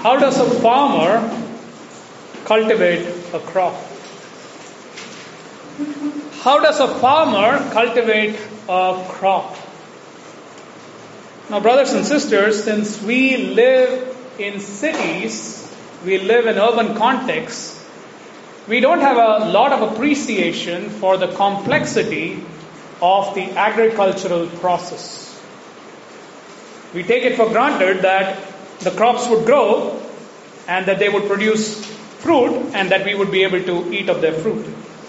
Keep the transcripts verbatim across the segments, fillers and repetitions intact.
How does a farmer cultivate a crop? How does a farmer cultivate a crop? Now, brothers and sisters, since we live in cities, we live in urban contexts, we don't have a lot of appreciation for the complexity of the agricultural process. We take it for granted that the crops would grow and that they would produce fruit and that we would be able to eat of their fruit.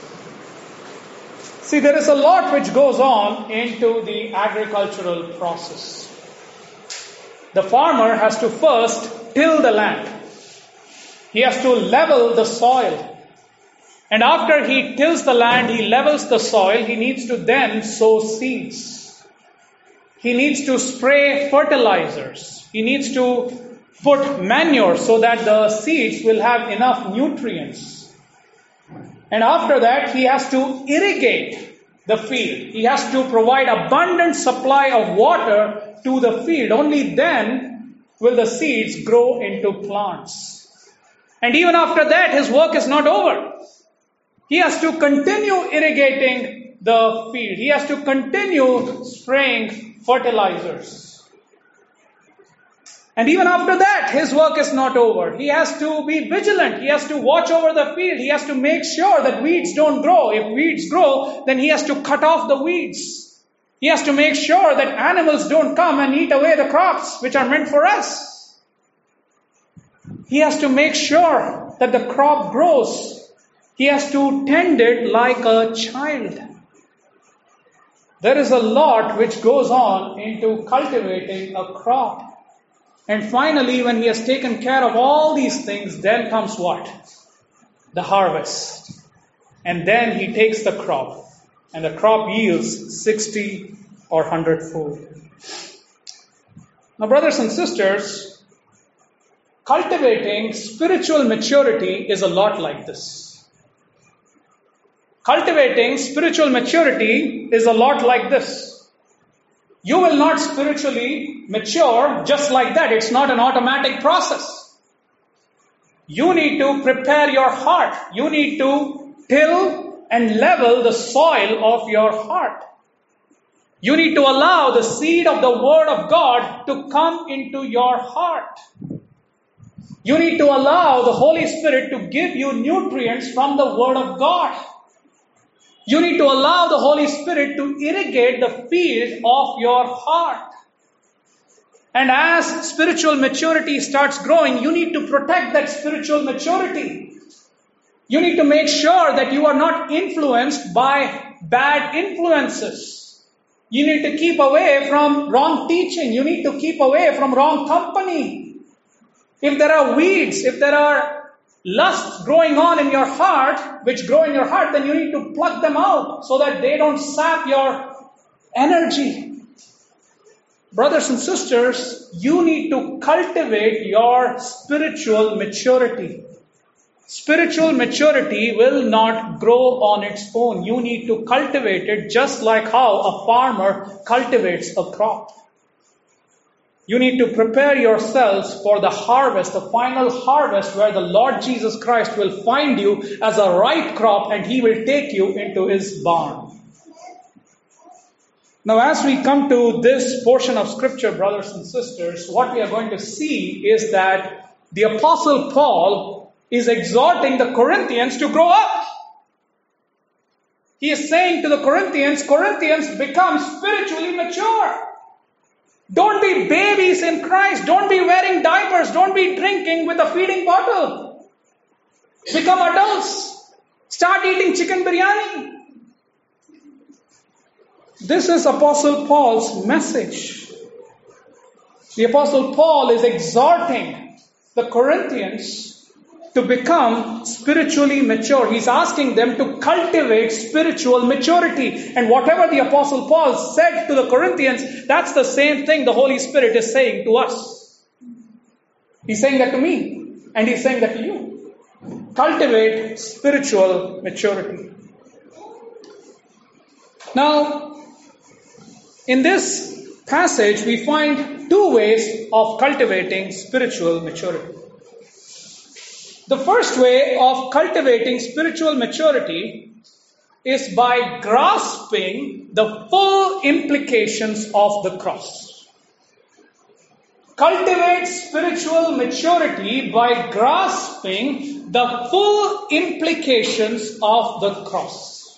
See, there is a lot which goes on into the agricultural process. The farmer has to first till the land. He has to level the soil. And after he tills the land, he levels the soil, he needs to then sow seeds. He needs to spray fertilizers. He needs to put manure so that the seeds will have enough nutrients. And after that, he has to irrigate the field. He has to provide abundant supply of water to the field. Only then will the seeds grow into plants. And even after that, his work is not over. He has to continue irrigating the field. He has to continue spraying fertilizers. And even after that, his work is not over. He has to be vigilant. He has to watch over the field. He has to make sure that weeds don't grow. If weeds grow, then he has to cut off the weeds. He has to make sure that animals don't come and eat away the crops which are meant for us. He has to make sure that the crop grows. He has to tend it like a child. There is a lot which goes on into cultivating a crop. And finally, when he has taken care of all these things, then comes what? The harvest. And then he takes the crop. And the crop yields sixty or one hundred fold. Now, brothers and sisters, cultivating spiritual maturity is a lot like this. Cultivating spiritual maturity is a lot like this. You will not spiritually mature just like that. It's not an automatic process. You need to prepare your heart. You need to till and level the soil of your heart. You need to allow the seed of the Word of God to come into your heart. You need to allow the Holy Spirit to give you nutrients from the Word of God. You need to allow the Holy Spirit to irrigate the field of your heart. And as spiritual maturity starts growing, you need to protect that spiritual maturity. You need to make sure that you are not influenced by bad influences. You need to keep away from wrong teaching. You need to keep away from wrong company. If there are weeds, if there are lusts growing on in your heart, which grow in your heart, then you need to pluck them out so that they don't sap your energy. Brothers and sisters, you need to cultivate your spiritual maturity. Spiritual maturity will not grow on its own. You need to cultivate it just like how a farmer cultivates a crop. You need to prepare yourselves for the harvest, the final harvest where the Lord Jesus Christ will find you as a ripe crop and He will take you into His barn. Now, as we come to this portion of Scripture, brothers and sisters, what we are going to see is that the Apostle Paul is exhorting the Corinthians to grow up. He is saying to the Corinthians, Corinthians, become spiritually mature. Don't be babies in Christ. Don't be wearing diapers. Don't be drinking with a feeding bottle. Become adults. Start eating chicken biryani. This is Apostle Paul's message. The Apostle Paul is exhorting the Corinthians to become spiritually mature. He's asking them to cultivate spiritual maturity. And whatever the Apostle Paul said to the Corinthians, that's the same thing the Holy Spirit is saying to us. He's saying that to me, and He's saying that to you. Cultivate spiritual maturity. Now, in this passage, we find two ways of cultivating spiritual maturity. The first way of cultivating spiritual maturity is by grasping the full implications of the cross. Cultivate spiritual maturity by grasping the full implications of the cross.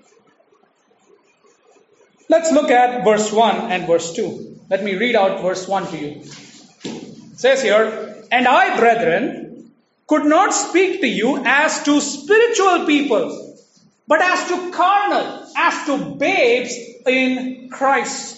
Let's look at verse one and verse two. Let me read out verse one to you. It says here, "And I, brethren, could not speak to you as to spiritual people, but as to carnal, as to babes in Christ."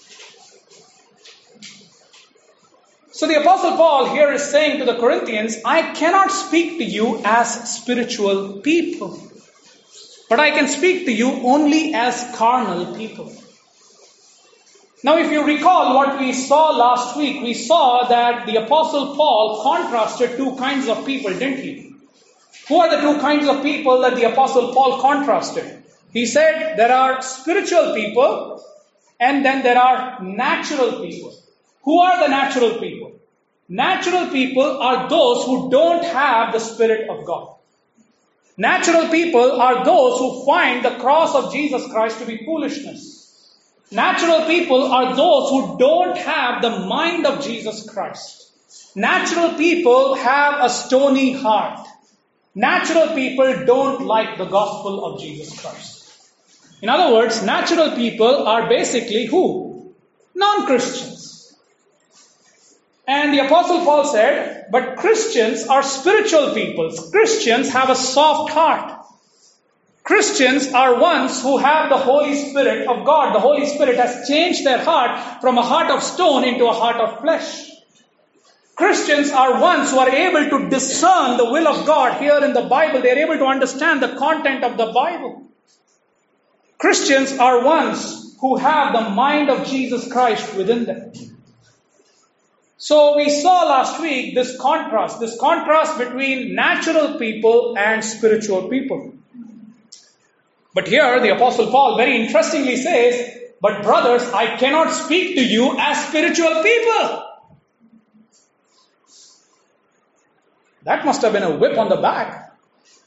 So the Apostle Paul here is saying to the Corinthians, I cannot speak to you as spiritual people, but I can speak to you only as carnal people. Now, if you recall what we saw last week, we saw that the Apostle Paul contrasted two kinds of people, didn't he? Who are the two kinds of people that the Apostle Paul contrasted? He said there are spiritual people and then there are natural people. Who are the natural people? Natural people are those who don't have the Spirit of God. Natural people are those who find the cross of Jesus Christ to be foolishness. Natural people are those who don't have the mind of Jesus Christ. Natural people have a stony heart. Natural people don't like the gospel of Jesus Christ. In other words, natural people are basically who? Non-Christians. And the Apostle Paul said, but Christians are spiritual people. Christians have a soft heart. Christians are ones who have the Holy Spirit of God. The Holy Spirit has changed their heart from a heart of stone into a heart of flesh. Christians are ones who are able to discern the will of God here in the Bible. They are able to understand the content of the Bible. Christians are ones who have the mind of Jesus Christ within them. So we saw last week this contrast, this contrast between natural people and spiritual people. But here the Apostle Paul very interestingly says, but brothers, I cannot speak to you as spiritual people. That must have been a whip on the back.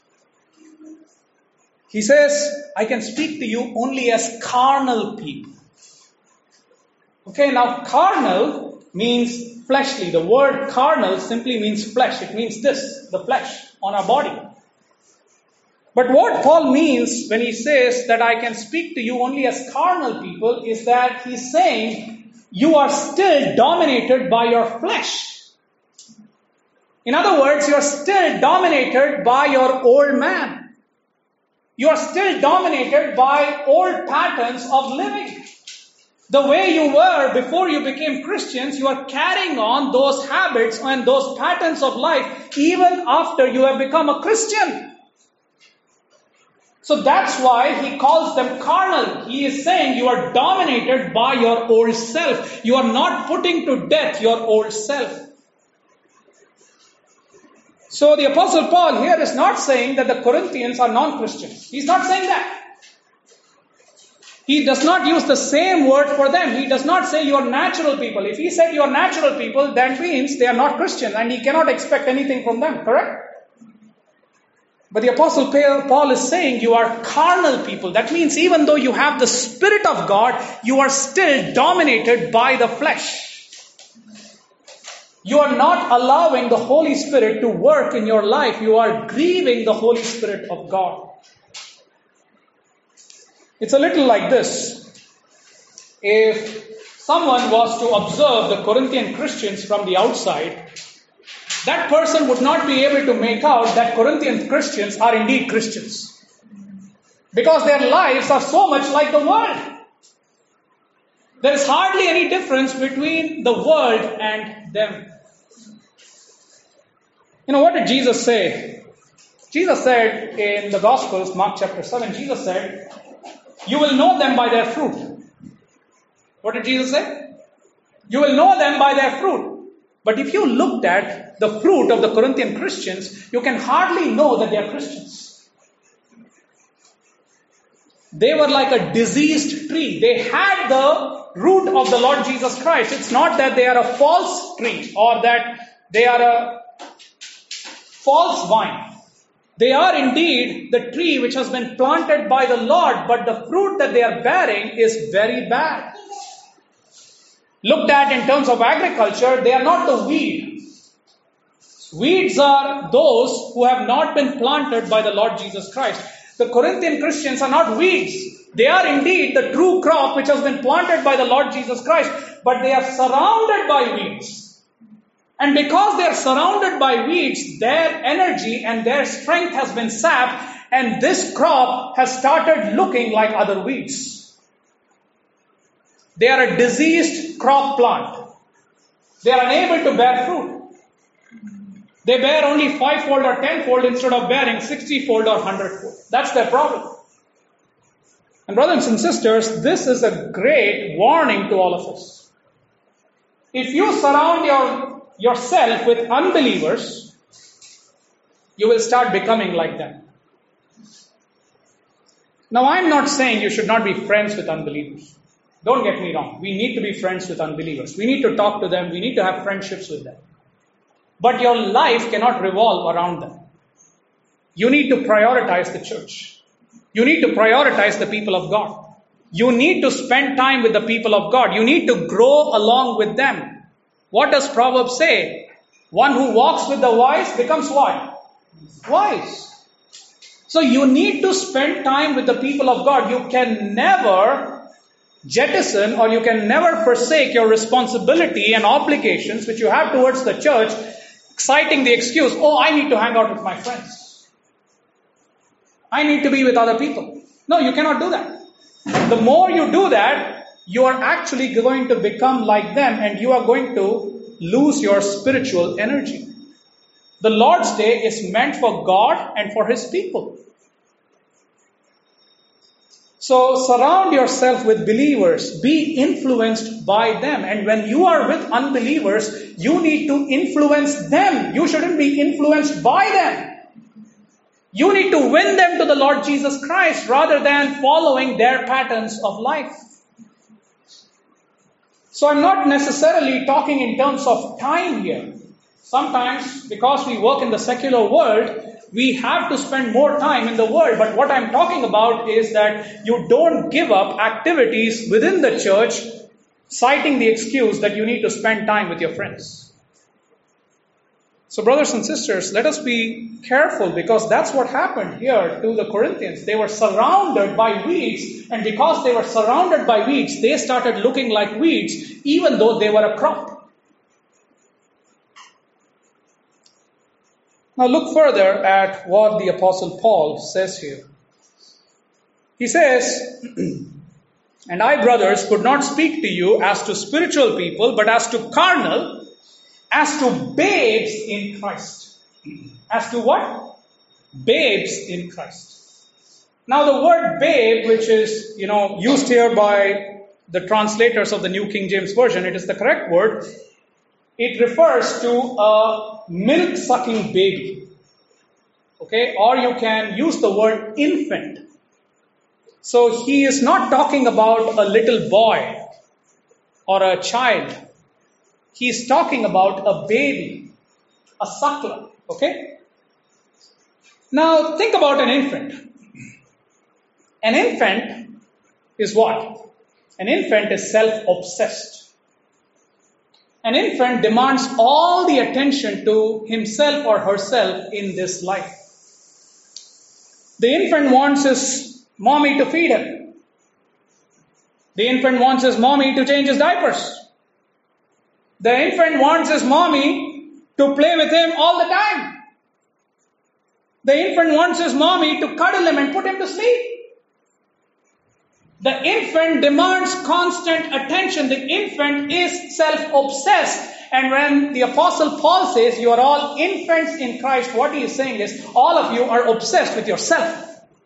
He says, I can speak to you only as carnal people. Okay, now carnal means fleshly. The word carnal simply means flesh. It means this, the flesh on our body. But what Paul means when he says that I can speak to you only as carnal people is that he's saying you are still dominated by your flesh. In other words, you are still dominated by your old man. You are still dominated by old patterns of living. The way you were before you became Christians, you are carrying on those habits and those patterns of life even after you have become a Christian. So that's why he calls them carnal. He is saying you are dominated by your old self. You are not putting to death your old self. So the Apostle Paul here is not saying that the Corinthians are non-Christians. He's not saying that. He does not use the same word for them. He does not say you are natural people. If he said you are natural people, that means they are not Christian and he cannot expect anything from them, correct? But the Apostle Paul is saying you are carnal people. That means even though you have the Spirit of God, you are still dominated by the flesh. You are not allowing the Holy Spirit to work in your life. You are grieving the Holy Spirit of God. It's a little like this. If someone was to observe the Corinthian Christians from the outside, that person would not be able to make out that Corinthian Christians are indeed Christians. Because their lives are so much like the world. There is hardly any difference between the world and them. You know, what did Jesus say? Jesus said in the Gospels, Mark chapter seven, Jesus said, you will know them by their fruit. What did Jesus say? You will know them by their fruit. But if you looked at the fruit of the Corinthian Christians, you can hardly know that they are Christians. They were like a diseased tree. They had the root of the Lord Jesus Christ. It's not that they are a false tree or that they are a false vine. They are indeed the tree which has been planted by the Lord, but the fruit that they are bearing is very bad. Looked at in terms of agriculture, they are not the weed. Weeds are those who have not been planted by the Lord Jesus Christ. The Corinthian Christians are not weeds. They are indeed the true crop which has been planted by the Lord Jesus Christ, but they are surrounded by weeds. And because they are surrounded by weeds, their energy and their strength has been sapped, and this crop has started looking like other weeds. They are a diseased crop plant. They are unable to bear fruit. They bear only five-fold or ten-fold instead of bearing sixty-fold or one hundred-fold. That's their problem. And brothers and sisters, this is a great warning to all of us. If you surround your, yourself with unbelievers, you will start becoming like them. Now, I'm not saying you should not be friends with unbelievers. Don't get me wrong. We need to be friends with unbelievers. We need to talk to them. We need to have friendships with them. But your life cannot revolve around them. You need to prioritize the church. You need to prioritize the people of God. You need to spend time with the people of God. You need to grow along with them. What does Proverbs say? One who walks with the wise becomes what? Wise. So you need to spend time with the people of God. You can never jettison or you can never forsake your responsibility and obligations which you have towards the church, citing the excuse, oh, I need to hang out with my friends. I need to be with other people. No, you cannot do that. The more you do that, you are actually going to become like them and you are going to lose your spiritual energy. The Lord's Day is meant for God and for His people. So surround yourself with believers. Be influenced by them. And when you are with unbelievers, you need to influence them. You shouldn't be influenced by them. You need to win them to the Lord Jesus Christ rather than following their patterns of life. So I'm not necessarily talking in terms of time here. Sometimes, because we work in the secular world, we have to spend more time in the world. But what I'm talking about is that you don't give up activities within the church, citing the excuse that you need to spend time with your friends. So brothers and sisters, let us be careful because that's what happened here to the Corinthians. They were surrounded by weeds, and because they were surrounded by weeds, they started looking like weeds even though they were a crop. Now look further at what the Apostle Paul says here. He says, and I, brothers, could not speak to you as to spiritual people, but as to carnal, as to babes in Christ. As to what? Babes in Christ. Now the word babe, which is, you know, used here by the translators of the New King James Version, it is the correct word. It refers to a milk-sucking baby. Okay? Or you can use the word infant. So he is not talking about a little boy or a child. He is talking about a baby, a suckler. Okay? Now think about an infant. An infant is what? An infant is self-obsessed. An infant demands all the attention to himself or herself in this life. The infant wants his mommy to feed him. The infant wants his mommy to change his diapers. The infant wants his mommy to play with him all the time. The infant wants his mommy to cuddle him and put him to sleep. The infant demands constant attention. The infant is self-obsessed. And when the Apostle Paul says you are all infants in Christ, what he is saying is all of you are obsessed with yourself.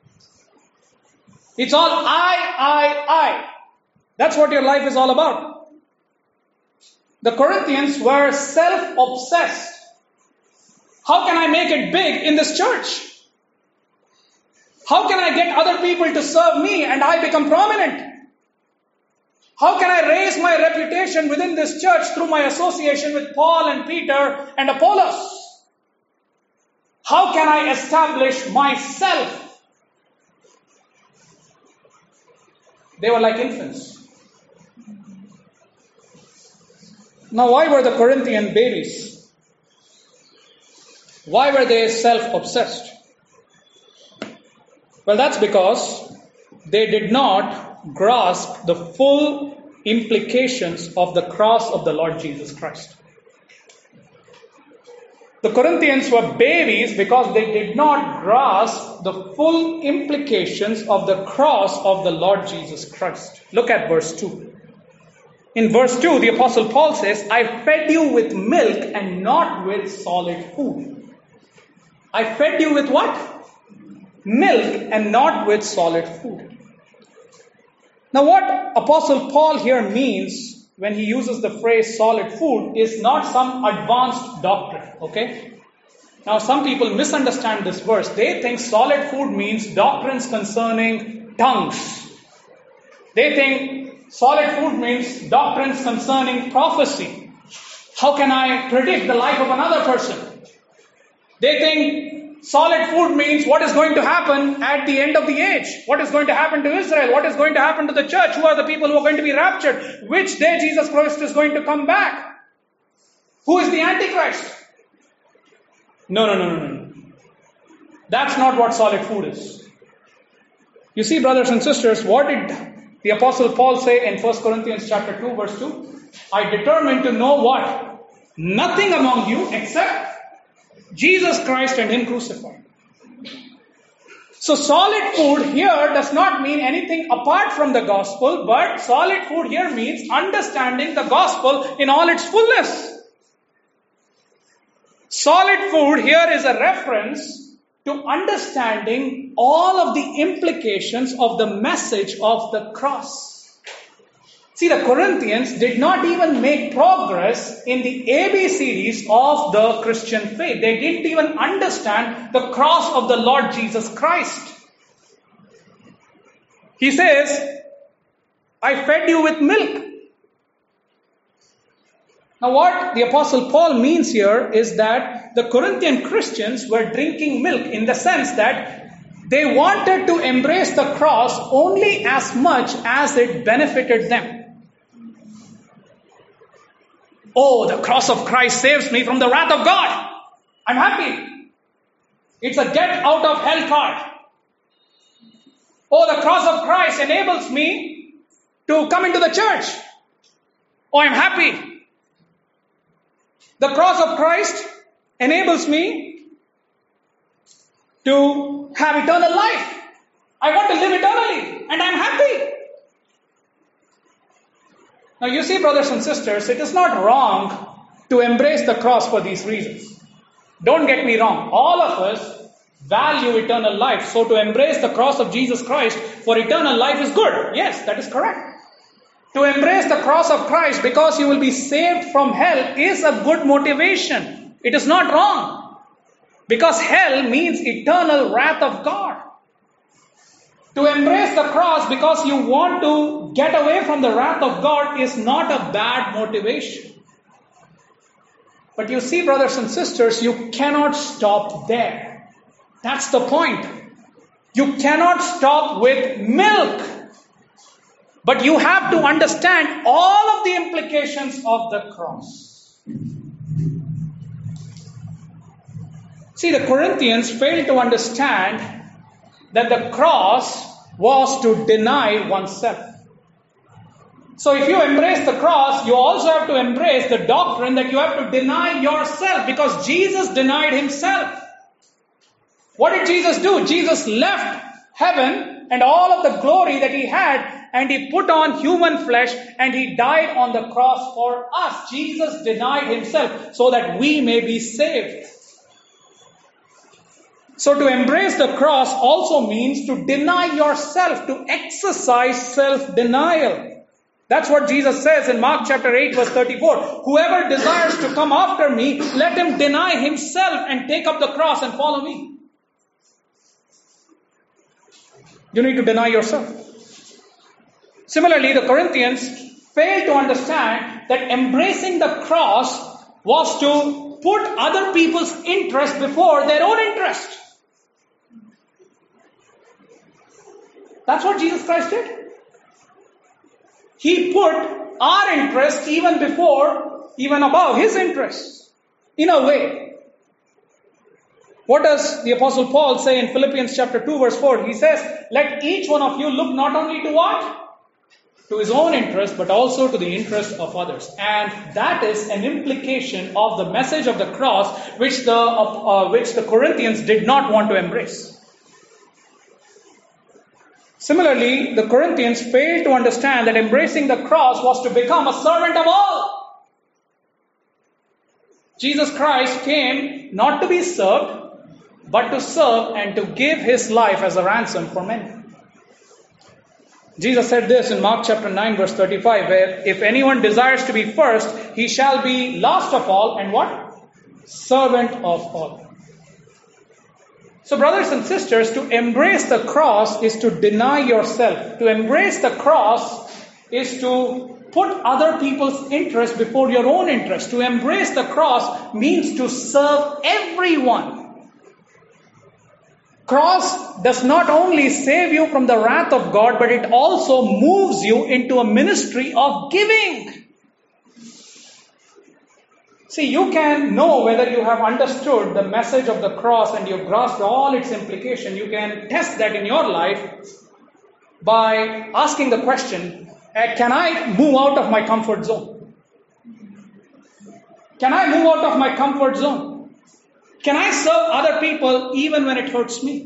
It's all I, I, I. That's what your life is all about. The Corinthians were self-obsessed. How can I make it big in this church? How can I get other people to serve me and I become prominent? How can I raise my reputation within this church through my association with Paul and Peter and Apollos? How can I establish myself? They were like infants. Now, why were the Corinthian babies? Why were they self-obsessed? Well, that's because they did not grasp the full implications of the cross of the Lord Jesus Christ. The Corinthians were babies because they did not grasp the full implications of the cross of the Lord Jesus Christ. Look at verse two. In verse two, the Apostle Paul says, I fed you with milk and not with solid food. I fed you with what? Milk and not with solid food. Now, what Apostle Paul here means when he uses the phrase solid food is not some advanced doctrine, okay? Now, some people misunderstand this verse. They think solid food means doctrines concerning tongues. They think solid food means doctrines concerning prophecy. How can I predict the life of another person? They think solid food means what is going to happen at the end of the age. What is going to happen to Israel? What is going to happen to the church? Who are the people who are going to be raptured? Which day Jesus Christ is going to come back? Who is the Antichrist? No, no, no, no, no. That's not what solid food is. You see, brothers and sisters, what did the Apostle Paul say in First Corinthians chapter two, verse two? I determined to know what? Nothing among you except Jesus Christ and Him crucified. So solid food here does not mean anything apart from the gospel, but solid food here means understanding the gospel in all its fullness. Solid food here is a reference to understanding all of the implications of the message of the cross. See, the Corinthians did not even make progress in the A B C Ds of the Christian faith. They didn't even understand the cross of the Lord Jesus Christ. He says, I fed you with milk. Now, what the Apostle Paul means here is that the Corinthian Christians were drinking milk in the sense that they wanted to embrace the cross only as much as it benefited them. Oh, the cross of Christ saves me from the wrath of God. I'm happy. It's a get out of hell card. Oh, the cross of Christ enables me to come into the church. Oh, I'm happy. The cross of Christ enables me to have eternal life. I want to live eternally and I'm happy. Now you see, brothers and sisters, it is not wrong to embrace the cross for these reasons. Don't get me wrong. All of us value eternal life. So to embrace the cross of Jesus Christ for eternal life is good. Yes, that is correct. To embrace the cross of Christ because you will be saved from hell is a good motivation. It is not wrong. Because hell means eternal wrath of God. To embrace the cross because you want to get away from the wrath of God is not a bad motivation. But you see, brothers and sisters, you cannot stop there. That's the point. You cannot stop with milk. But you have to understand all of the implications of the cross. See, the Corinthians failed to understand that the cross was to deny oneself. So if you embrace the cross, you also have to embrace the doctrine that you have to deny yourself, because Jesus denied Himself. What did Jesus do? Jesus left heaven and all of the glory that He had, and He put on human flesh and He died on the cross for us. Jesus denied Himself so that we may be saved. So to embrace the cross also means to deny yourself, to exercise self-denial. That's what Jesus says in Mark chapter eight verse thirty-four. Whoever desires to come after me, let him deny himself and take up the cross and follow me. You need to deny yourself. Similarly, the Corinthians failed to understand that embracing the cross was to put other people's interest before their own interest. That's what Jesus Christ did. He put our interest even before, even above his interests, in a way. What does the Apostle Paul say in Philippians chapter two verse four? He says, let each one of you look not only to what? To his own interest, but also to the interest of others. And that is an implication of the message of the cross, which the, uh, which the Corinthians did not want to embrace. Similarly, the Corinthians failed to understand that embracing the cross was to become a servant of all. Jesus Christ came not to be served, but to serve and to give his life as a ransom for many. Jesus said this in Mark chapter nine verse thirty-five, where if anyone desires to be first, he shall be last of all and what? Servant of all. So brothers and sisters, to embrace the cross is to deny yourself. To embrace the cross is to put other people's interest before your own interest. To embrace the cross means to serve everyone. Cross does not only save you from the wrath of God, but it also moves you into a ministry of giving. See, you can know whether you have understood the message of the cross and you've grasped all its implication. You can test that in your life by asking the question, can I move out of my comfort zone? Can I move out of my comfort zone? Can I serve other people even when it hurts me?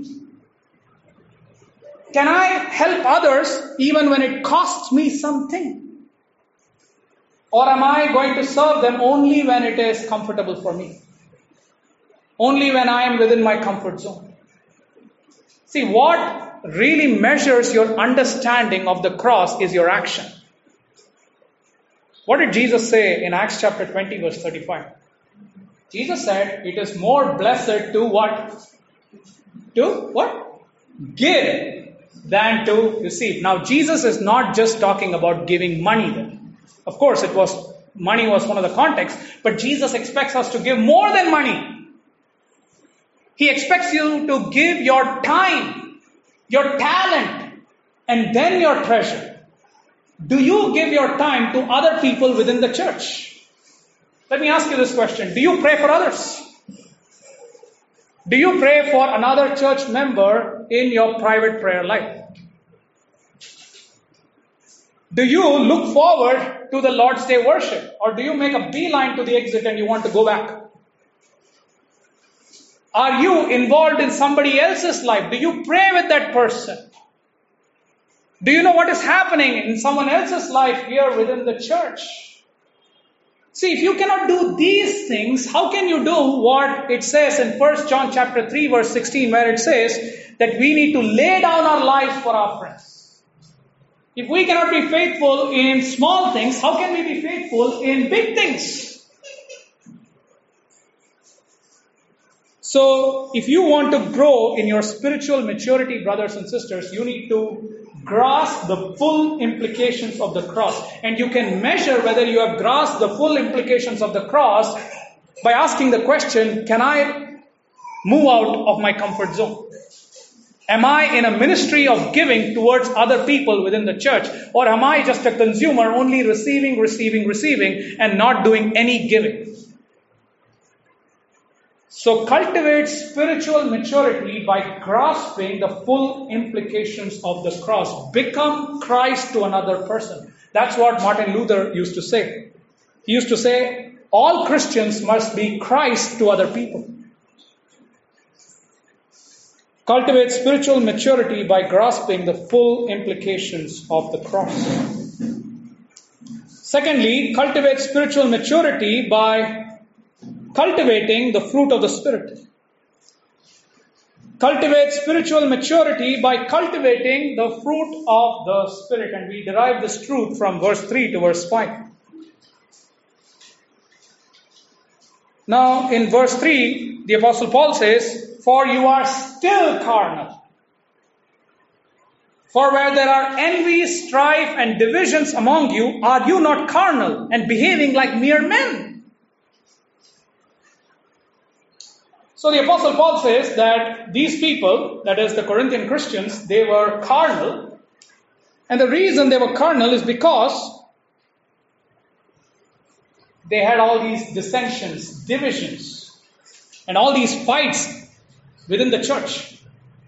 Can I help others even when it costs me something? Or am I going to serve them only when it is comfortable for me? Only when I am within my comfort zone? See, what really measures your understanding of the cross is your action. What did Jesus say in Acts chapter twenty verse thirty-five? Jesus said, it is more blessed to what? To what? Give than to receive. Now, Jesus is not just talking about giving money there. Of course, it was money was one of the contexts, but Jesus expects us to give more than money. He expects you to give your time, your talent, and then your treasure. Do you give your time to other people within the church? Let me ask you this question. Do you pray for others? Do you pray for another church member in your private prayer life? Do you look forward to the Lord's Day worship? Or do you make a beeline to the exit and you want to go back? Are you involved in somebody else's life? Do you pray with that person? Do you know what is happening in someone else's life here within the church? See, if you cannot do these things, how can you do what it says in First John chapter three verse sixteen, where it says that we need to lay down our lives for our friends? If we cannot be faithful in small things, how can we be faithful in big things? So, if you want to grow in your spiritual maturity, brothers and sisters, you need to grasp the full implications of the cross. And you can measure whether you have grasped the full implications of the cross by asking the question, can I move out of my comfort zone? Am I in a ministry of giving towards other people within the church? Or am I just a consumer only receiving, receiving, receiving and not doing any giving? So cultivate spiritual maturity by grasping the full implications of the cross. Become Christ to another person. That's what Martin Luther used to say. He used to say, all Christians must be Christ to other people. Cultivate spiritual maturity by grasping the full implications of the cross. Secondly, cultivate spiritual maturity by cultivating the fruit of the Spirit. Cultivate spiritual maturity by cultivating the fruit of the Spirit. And we derive this truth from verse three to verse five. Now, in verse three, the Apostle Paul says, for you are still carnal. For where there are envy, strife, and divisions among you, are you not carnal and behaving like mere men? So the Apostle Paul says that these people, that is the Corinthian Christians, they were carnal. And the reason they were carnal is because they had all these dissensions, divisions, and all these fights within the church.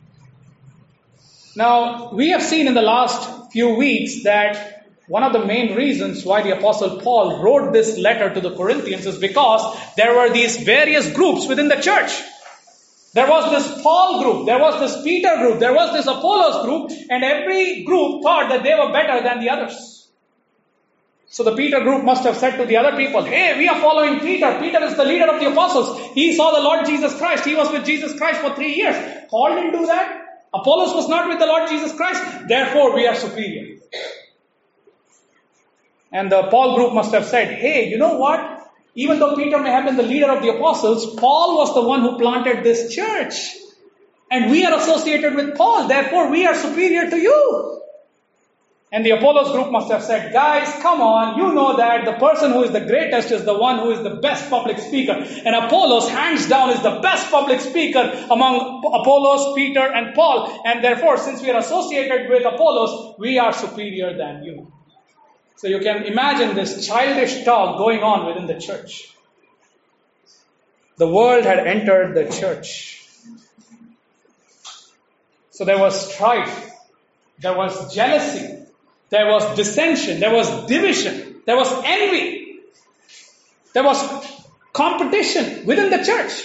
Now, we have seen in the last few weeks that one of the main reasons why the Apostle Paul wrote this letter to the Corinthians is because there were these various groups within the church. There was this Paul group, there was this Peter group, there was this Apollos group, and every group thought that they were better than the others. So the Peter group must have said to the other people, hey, we are following Peter. Peter is the leader of the apostles. He saw the Lord Jesus Christ. He was with Jesus Christ for three years. Paul didn't do that. Apollos was not with the Lord Jesus Christ. Therefore, we are superior. And the Paul group must have said, hey, you know what? Even though Peter may have been the leader of the apostles, Paul was the one who planted this church. And we are associated with Paul. Therefore, we are superior to you. And the Apollos group must have said, guys, come on. You know that the person who is the greatest is the one who is the best public speaker. And Apollos, hands down, is the best public speaker among Apollos, Peter, and Paul. And therefore, since we are associated with Apollos, we are superior than you. So you can imagine this childish talk going on within the church. The world had entered the church. So there was strife, there was jealousy, there was dissension, there was division, there was envy, there was competition within the church.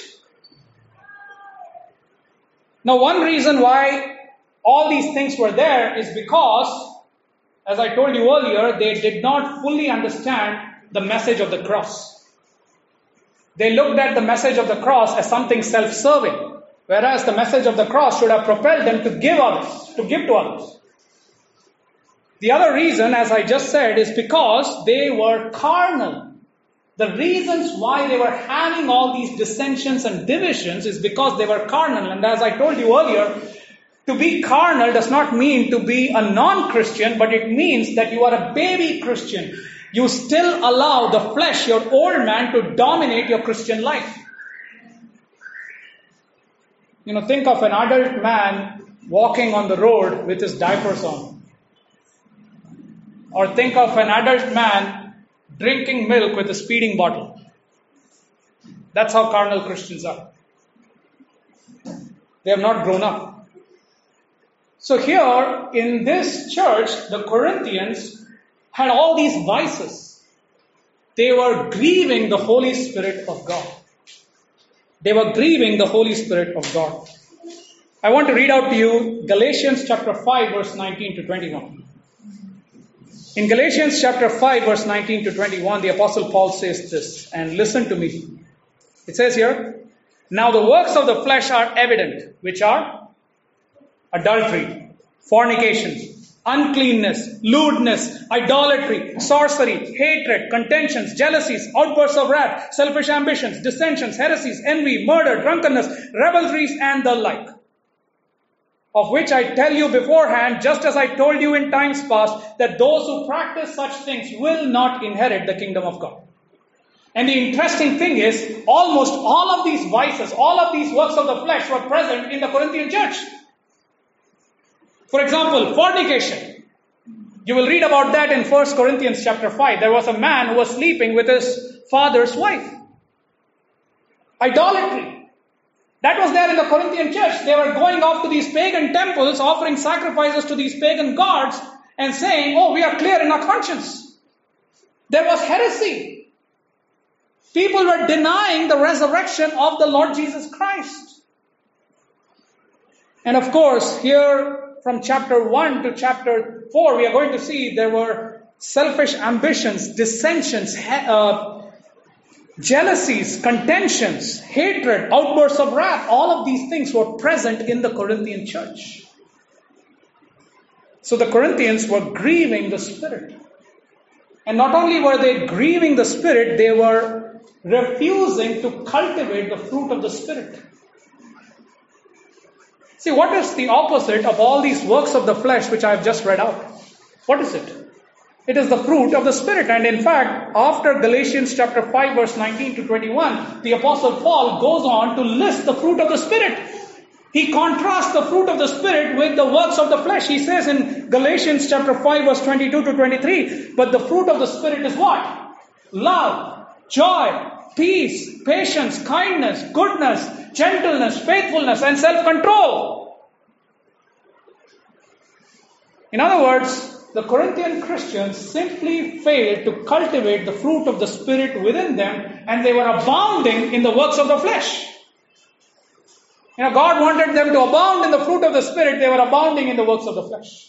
Now, one reason why all these things were there is because, as I told you earlier, they did not fully understand the message of the cross. They looked at the message of the cross as something self-serving, whereas the message of the cross should have propelled them to give others, to give to others. The other reason, as I just said, is because they were carnal. The reasons why they were having all these dissensions and divisions is because they were carnal. And as I told you earlier, to be carnal does not mean to be a non-Christian, but it means that you are a baby Christian. You still allow the flesh, your old man, to dominate your Christian life. You know, think of an adult man walking on the road with his diapers on. Or think of an adult man drinking milk with a speeding bottle. That's how carnal Christians are. They have not grown up. So here, in this church, the Corinthians had all these vices. They were grieving the Holy Spirit of God. They were grieving the Holy Spirit of God. I want to read out to you Galatians chapter five, verse nineteen to twenty-one. In Galatians chapter five, verse nineteen to twenty-one, the Apostle Paul says this, and listen to me. It says here, now the works of the flesh are evident, which are adultery, fornication, uncleanness, lewdness, idolatry, sorcery, hatred, contentions, jealousies, outbursts of wrath, selfish ambitions, dissensions, heresies, envy, murder, drunkenness, revelries, and the like. Of which I tell you beforehand, just as I told you in times past, that those who practice such things will not inherit the kingdom of God. And the interesting thing is, almost all of these vices, all of these works of the flesh were present in the Corinthian church. For example, fornication. You will read about that in First Corinthians chapter five. There was a man who was sleeping with his father's wife. Idolatry. That was there in the Corinthian church. They were going off to these pagan temples, offering sacrifices to these pagan gods, and saying, oh, we are clear in our conscience. There was heresy. People were denying the resurrection of the Lord Jesus Christ. And of course, here from chapter one to chapter four, we are going to see there were selfish ambitions, dissensions, uh, jealousies, contentions, hatred, outbursts of wrath. All of these things were present in the Corinthian church. So the Corinthians were grieving the Spirit. And not only were they grieving the Spirit, they were refusing to cultivate the fruit of the Spirit. See, what is the opposite of all these works of the flesh which I have just read out? What is it? It is the fruit of the Spirit. And in fact, after Galatians chapter five, verse nineteen to twenty-one, the Apostle Paul goes on to list the fruit of the Spirit. He contrasts the fruit of the Spirit with the works of the flesh. He says in Galatians chapter five, verse twenty-two to twenty-three, but the fruit of the Spirit is what? Love, joy, peace, patience, kindness, goodness, gentleness, faithfulness, and self-control. In other words, the Corinthian Christians simply failed to cultivate the fruit of the Spirit within them, and they were abounding in the works of the flesh. You know, God wanted them to abound in the fruit of the Spirit. They were abounding in the works of the flesh.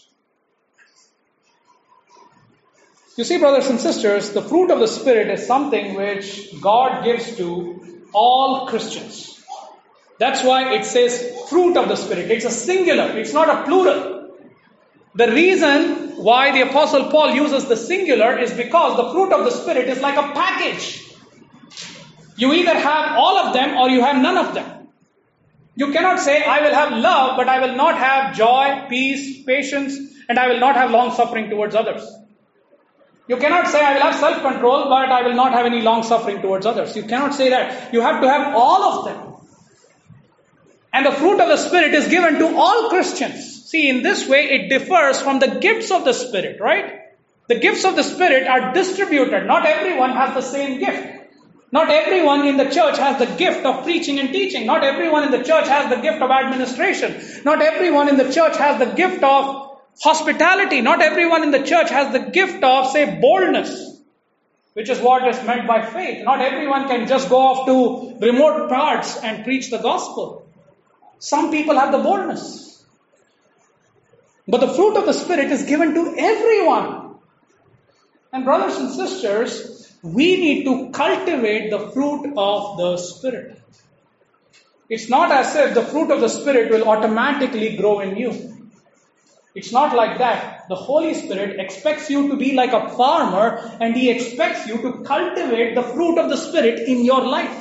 You see, brothers and sisters, the fruit of the Spirit is something which God gives to all Christians. That's why it says fruit of the Spirit. It's a singular. It's not a plural. The reason why the Apostle Paul uses the singular is because the fruit of the Spirit is like a package. You either have all of them or you have none of them. You cannot say, I will have love, but I will not have joy, peace, patience, and I will not have long suffering towards others. You cannot say, I will have self-control, but I will not have any long suffering towards others. You cannot say that. You have to have all of them. And the fruit of the Spirit is given to all Christians. See, in this way, it differs from the gifts of the Spirit, right? The gifts of the Spirit are distributed. Not everyone has the same gift. Not everyone in the church has the gift of preaching and teaching. Not everyone in the church has the gift of administration. Not everyone in the church has the gift of hospitality. Not everyone in the church has the gift of, say, boldness, which is what is meant by faith. Not everyone can just go off to remote parts and preach the gospel. Some people have the boldness. But the fruit of the Spirit is given to everyone. And brothers and sisters, we need to cultivate the fruit of the Spirit. It's not as if the fruit of the Spirit will automatically grow in you. It's not like that. The Holy Spirit expects you to be like a farmer, and He expects you to cultivate the fruit of the Spirit in your life.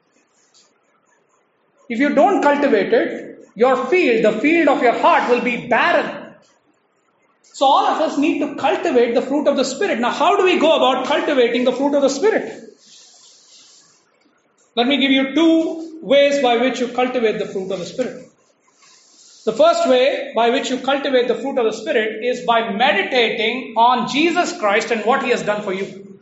If you don't cultivate it, your field, the field of your heart, will be barren. So all of us need to cultivate the fruit of the Spirit. Now, how do we go about cultivating the fruit of the Spirit? Let me give you two ways by which you cultivate the fruit of the Spirit. The first way by which you cultivate the fruit of the Spirit is by meditating on Jesus Christ and what He has done for you.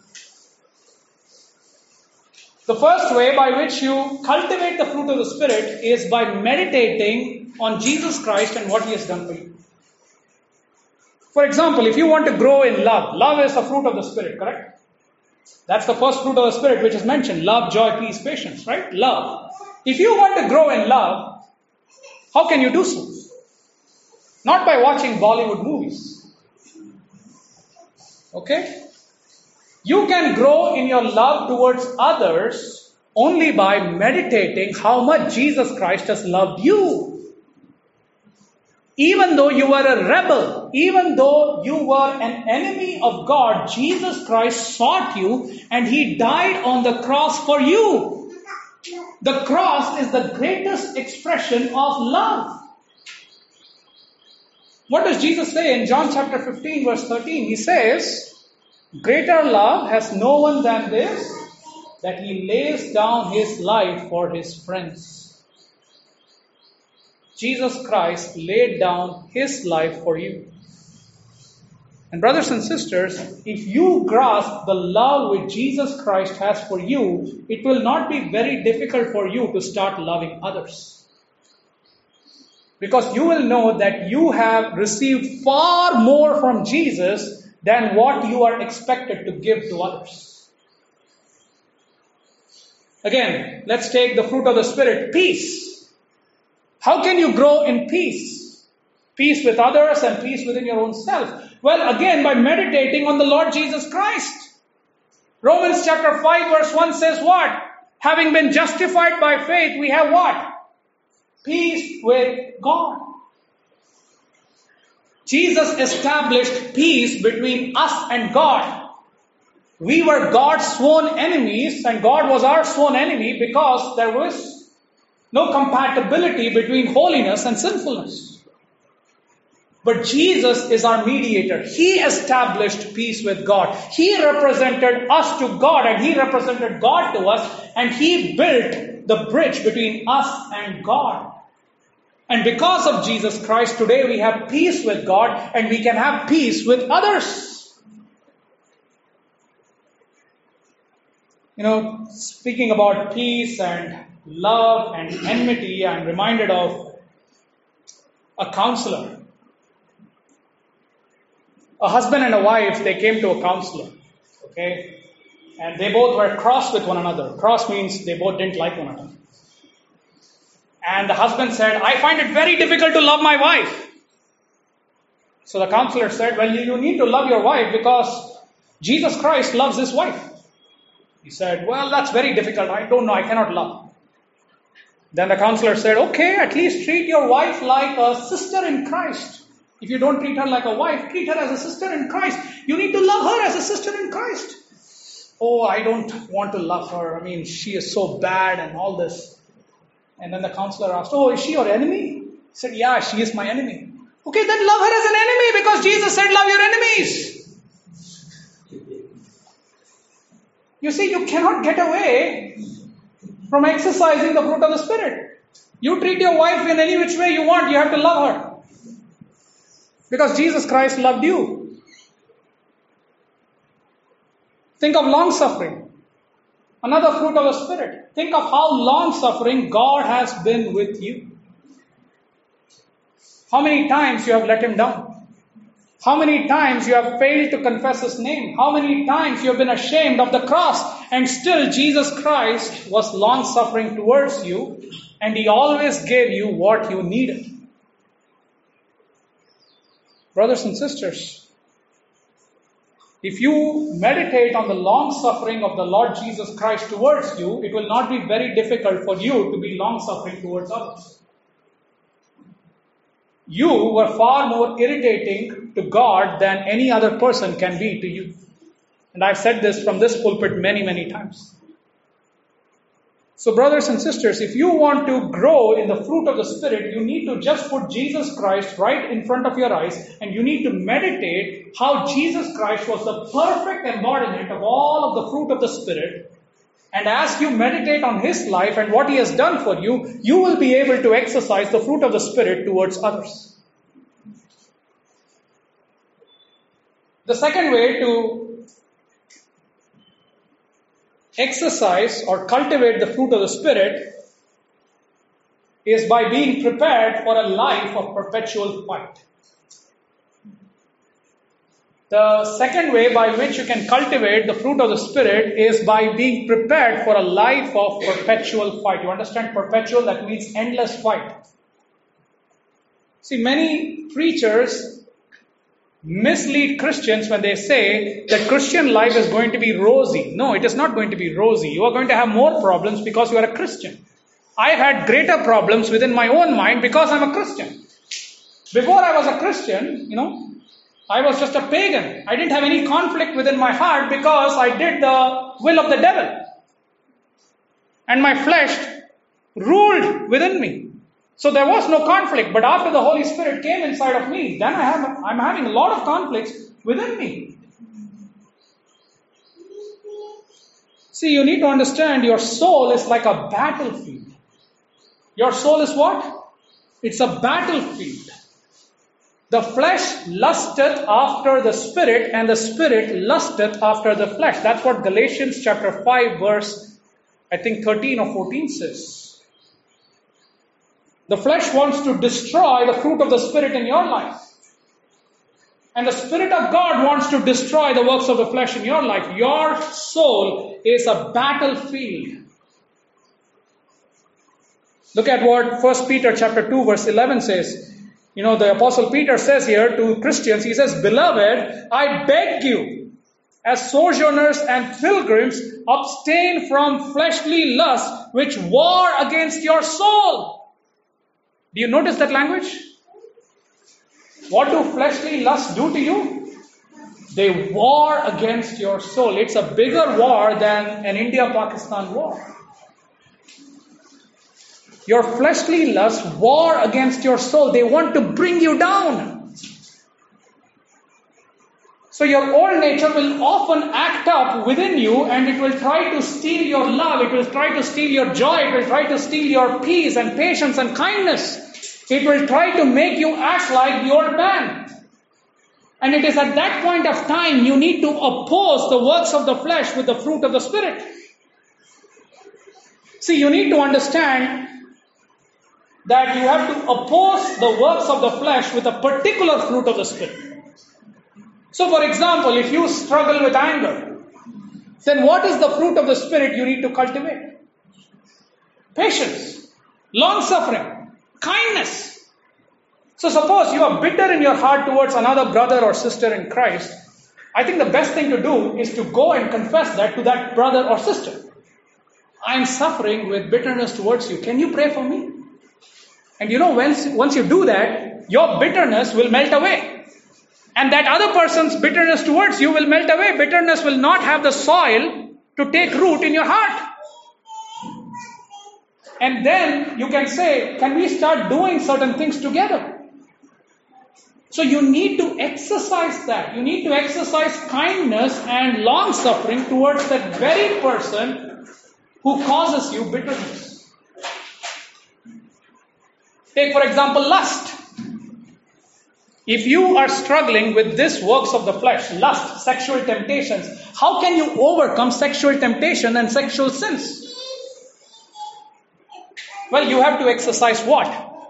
The first way by which you cultivate the fruit of the Spirit is by meditating on Jesus Christ and what He has done for you. For example, if you want to grow in love, love is the fruit of the Spirit, correct? That's the first fruit of the Spirit which is mentioned. Love, joy, peace, patience, right? Love. If you want to grow in love, how can you do so? Not by watching Bollywood movies. Okay? You can grow in your love towards others only by meditating how much Jesus Christ has loved you. Even though you were a rebel, even though you were an enemy of God, Jesus Christ sought you and He died on the cross for you. The cross is the greatest expression of love. What does Jesus say in John chapter fifteen, verse thirteen? He says, greater love has no one than this, that He lays down His life for His friends. Jesus Christ laid down His life for you. And brothers and sisters, if you grasp the love which Jesus Christ has for you, it will not be very difficult for you to start loving others. Because you will know that you have received far more from Jesus than what you are expected to give to others. Again, let's take the fruit of the Spirit, peace. How can you grow in peace? Peace with others and peace within your own self. Well, again, by meditating on the Lord Jesus Christ. Romans chapter five verse one says what? Having been justified by faith, we have what? Peace with God. Jesus established peace between us and God. We were God's sworn enemies, and God was our sworn enemy because there was no compatibility between holiness and sinfulness. But Jesus is our mediator. He established peace with God. He represented us to God and He represented God to us, and He built the bridge between us and God. And because of Jesus Christ, today we have peace with God and we can have peace with others. You know, speaking about peace and love and enmity, I'm reminded of a counselor. A husband and a wife, they came to a counselor, okay? And they both were cross with one another. Cross means they both didn't like one another. And the husband said, I find it very difficult to love my wife. So the counselor said, well, you, you need to love your wife because Jesus Christ loves his wife. He said, well, that's very difficult. I don't know. I cannot love. Then the counselor said, okay, at least treat your wife like a sister in Christ. If you don't treat her like a wife, treat her as a sister in Christ. You need to love her as a sister in Christ. Oh, I don't want to love her. I mean, she is so bad and all this. And then the counselor asked, oh, is she your enemy? He said, yeah, she is my enemy. Okay, then love her as an enemy because Jesus said, love your enemies. You see, you cannot get away from exercising the fruit of the Spirit. You treat your wife in any which way you want, you have to love her. Because Jesus Christ loved you. Think of long suffering. Another fruit of the Spirit. Think of how long suffering God has been with you. How many times you have let Him down. How many times you have failed to confess His name. How many times you have been ashamed of the cross. And still Jesus Christ was long suffering towards you. And He always gave you what you needed. Brothers and sisters, if you meditate on the long suffering of the Lord Jesus Christ towards you, it will not be very difficult for you to be long suffering towards others. You were far more irritating to God than any other person can be to you. And I've said this from this pulpit many, many times. So brothers and sisters, if you want to grow in the fruit of the Spirit, you need to just put Jesus Christ right in front of your eyes and you need to meditate how Jesus Christ was the perfect embodiment of all of the fruit of the Spirit. And as you meditate on His life and what He has done for you, you will be able to exercise the fruit of the Spirit towards others. The second way to exercise or cultivate the fruit of the Spirit is by being prepared for a life of perpetual fight. The second way by which you can cultivate the fruit of the Spirit is by being prepared for a life of perpetual fight. You understand perpetual? That means endless fight. See, many preachers mislead Christians when they say that Christian life is going to be rosy. No, it is not going to be rosy. You are going to have more problems because you are a Christian. I've had greater problems within my own mind because I'm a Christian. Before I was a Christian, you know, I was just a pagan. I didn't have any conflict within my heart because I did the will of the devil. And my flesh ruled within me. So there was no conflict, but after the Holy Spirit came inside of me, then I have, I'm having a lot of conflicts within me. See, you need to understand your soul is like a battlefield. Your soul is what? It's a battlefield. The flesh lusteth after the Spirit, and the Spirit lusteth after the flesh. That's what Galatians chapter five verse, I think thirteen or fourteen says. The flesh wants to destroy the fruit of the Spirit in your life. And the Spirit of God wants to destroy the works of the flesh in your life. Your soul is a battlefield. Look at what First Peter chapter two verse eleven says. You know, the Apostle Peter says here to Christians, he says, Beloved, I beg you, as sojourners and pilgrims, abstain from fleshly lusts which war against your soul. Do you notice that language? What do fleshly lusts do to you? They war against your soul. It's a bigger war than an India-Pakistan war. Your fleshly lusts war against your soul. They want to bring you down. So your old nature will often act up within you, and it will try to steal your love, it will try to steal your joy, it will try to steal your peace and patience and kindness. It will try to make you act like the old man. And it is at that point of time you need to oppose the works of the flesh with the fruit of the Spirit. See, you need to understand that you have to oppose the works of the flesh with a particular fruit of the Spirit. So, for example, if you struggle with anger, then what is the fruit of the Spirit you need to cultivate? Patience, long-suffering, kindness. So suppose you are bitter in your heart towards another brother or sister in Christ. I think the best thing to do is to go and confess that to that brother or sister. I am suffering with bitterness towards you. Can you pray for me? And you know, once, once you do that, your bitterness will melt away. And that other person's bitterness towards you will melt away. Bitterness will not have the soil to take root in your heart. And then you can say, can we start doing certain things together? So you need to exercise that. You need to exercise kindness and long-suffering towards that very person who causes you bitterness. Take, for example, lust. If you are struggling with this works of the flesh, lust, sexual temptations, how can you overcome sexual temptation and sexual sins? Well, you have to exercise what?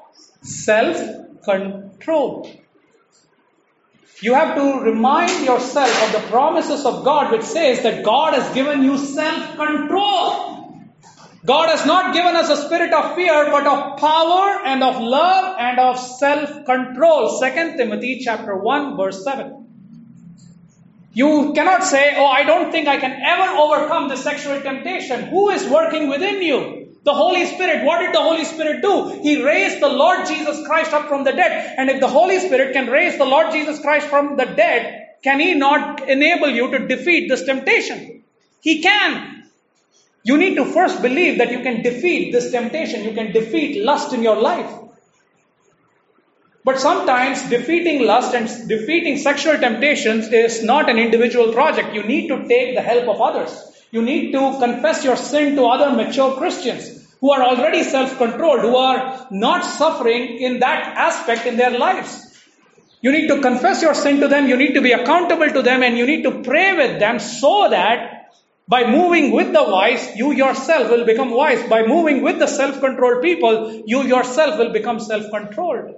Self-control. You have to remind yourself of the promises of God, which says that God has given you self-control. God has not given us a spirit of fear, but of power and of love and of self-control. Second Timothy chapter one, verse seven. You cannot say, oh, I don't think I can ever overcome this sexual temptation. Who is working within you? The Holy Spirit. What did the Holy Spirit do? He raised the Lord Jesus Christ up from the dead. And if the Holy Spirit can raise the Lord Jesus Christ from the dead, can He not enable you to defeat this temptation? He can. You need to first believe that you can defeat this temptation. You can defeat lust in your life. But sometimes defeating lust and defeating sexual temptations is not an individual project. You need to take the help of others. You need to confess your sin to other mature Christians who are already self-controlled, who are not suffering in that aspect in their lives. You need to confess your sin to them. You need to be accountable to them, and you need to pray with them so that by moving with the wise, you yourself will become wise. By moving with the self-controlled people, you yourself will become self-controlled.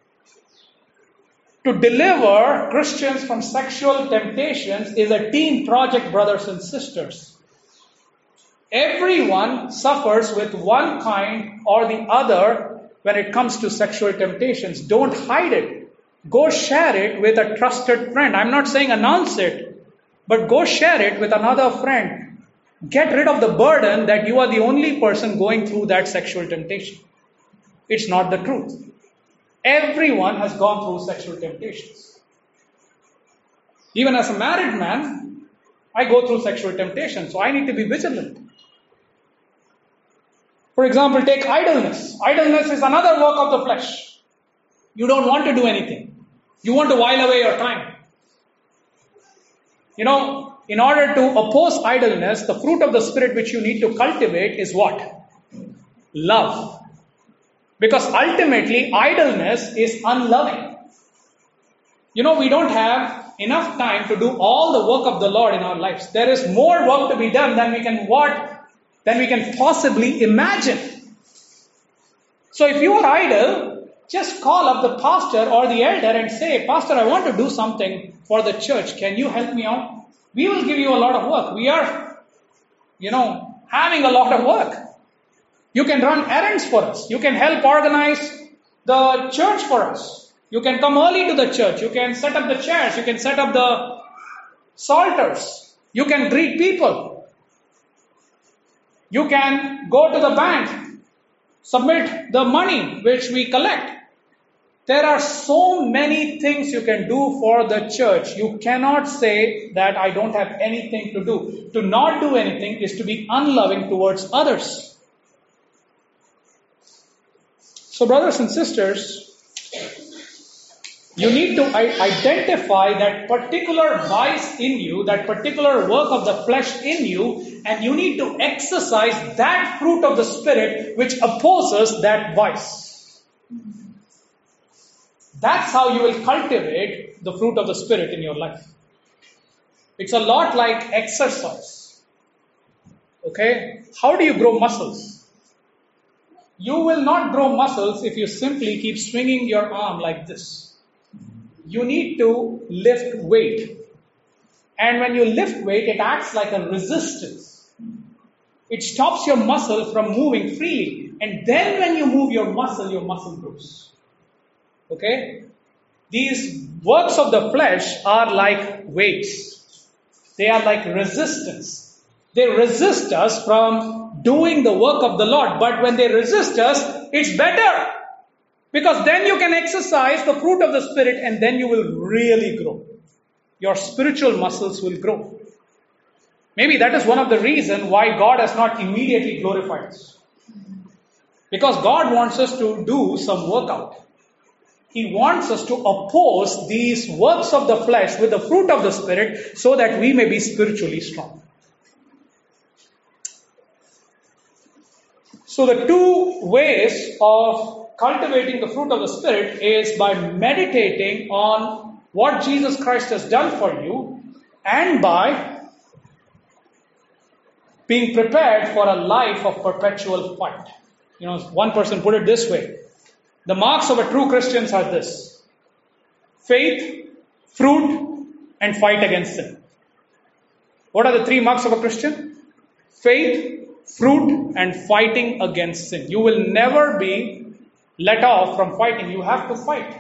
To deliver Christians from sexual temptations is a team project, brothers and sisters. Everyone suffers with one kind or the other when it comes to sexual temptations. Don't hide it. Go share it with a trusted friend. I'm not saying announce it. But go share it with another friend. Get rid of the burden that you are the only person going through that sexual temptation. It's not the truth. Everyone has gone through sexual temptations. Even as a married man, I go through sexual temptation, so I need to be vigilant. For example, take idleness. Idleness is another work of the flesh. You don't want to do anything. You want to while away your time. You know, in order to oppose idleness, the fruit of the Spirit which you need to cultivate is what? Love. Because ultimately, idleness is unloving. You know, we don't have enough time to do all the work of the Lord in our lives. There is more work to be done than we can what, than we can possibly imagine. So if you are idle, just call up the pastor or the elder and say, Pastor, I want to do something for the church. Can you help me out? We will give you a lot of work. We are, you know, having a lot of work. You can run errands for us. You can help organize the church for us. You can come early to the church. You can set up the chairs. You can set up the psalters. You can greet people. You can go to the bank, submit the money which we collect. There are so many things you can do for the church. You cannot say that I don't have anything to do. To not do anything is to be unloving towards others. So brothers and sisters, You need to i- identify that particular vice in you, that particular work of the flesh in you, and you need to exercise that fruit of the Spirit which opposes that vice. That's how you will cultivate the fruit of the Spirit in your life. It's a lot like exercise. Okay? How do you grow muscles? You will not grow muscles if you simply keep swinging your arm like this. You need to lift weight. And when you lift weight, it acts like a resistance. It stops your muscle from moving freely. And then when you move your muscle, your muscle grows. Okay? These works of the flesh are like weights. They are like resistance. They resist us from doing the work of the Lord. But when they resist us, it's better. Because then you can exercise the fruit of the Spirit and then you will really grow. Your spiritual muscles will grow. Maybe that is one of the reasons why God has not immediately glorified us. Because God wants us to do some workout. He wants us to oppose these works of the flesh with the fruit of the Spirit so that we may be spiritually strong. So the two ways of cultivating the fruit of the Spirit is by meditating on what Jesus Christ has done for you and by being prepared for a life of perpetual fight. You know, one person put it this way. The marks of a true Christian are this: faith, fruit, and fight against sin. What are the three marks of a Christian? Faith, fruit, and fighting against sin. You will never be let off from fighting. You have to fight.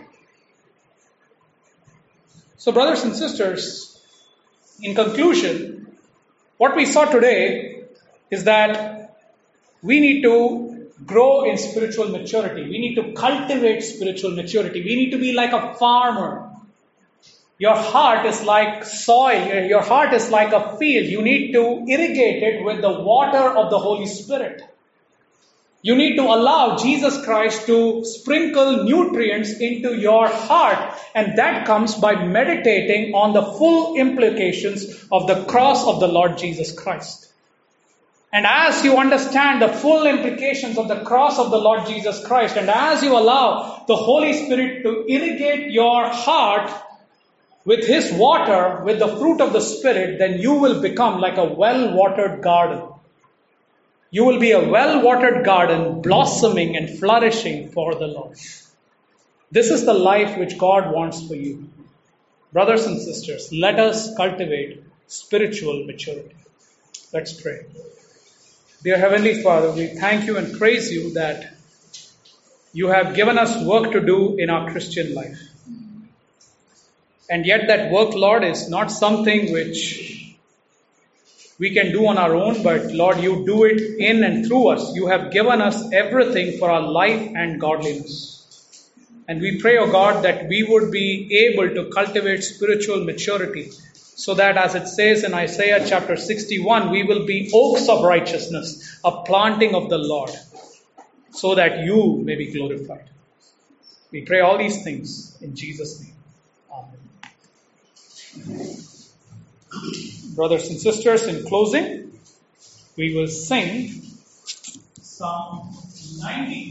So, brothers and sisters, in conclusion, what we saw today is that we need to grow in spiritual maturity. We need to cultivate spiritual maturity. We need to be like a farmer. Your heart is like soil. Your heart is like a field. You need to irrigate it with the water of the Holy Spirit. You need to allow Jesus Christ to sprinkle nutrients into your heart. And that comes by meditating on the full implications of the cross of the Lord Jesus Christ. And as you understand the full implications of the cross of the Lord Jesus Christ, and as you allow the Holy Spirit to irrigate your heart with His water, with the fruit of the Spirit, then you will become like a well-watered garden. You will be a well-watered garden, blossoming and flourishing for the Lord. This is the life which God wants for you. Brothers and sisters, let us cultivate spiritual maturity. Let's pray. Dear Heavenly Father, we thank you and praise you that you have given us work to do in our Christian life. And yet that work, Lord, is not something which we can do on our own, but Lord, you do it in and through us. You have given us everything for our life and godliness. And we pray, O God, that we would be able to cultivate spiritual maturity, so that, as it says in Isaiah chapter sixty-one, we will be oaks of righteousness, a planting of the Lord, so that you may be glorified. We pray all these things in Jesus' name. Amen. Brothers and sisters, in closing, we will sing Psalm ninety.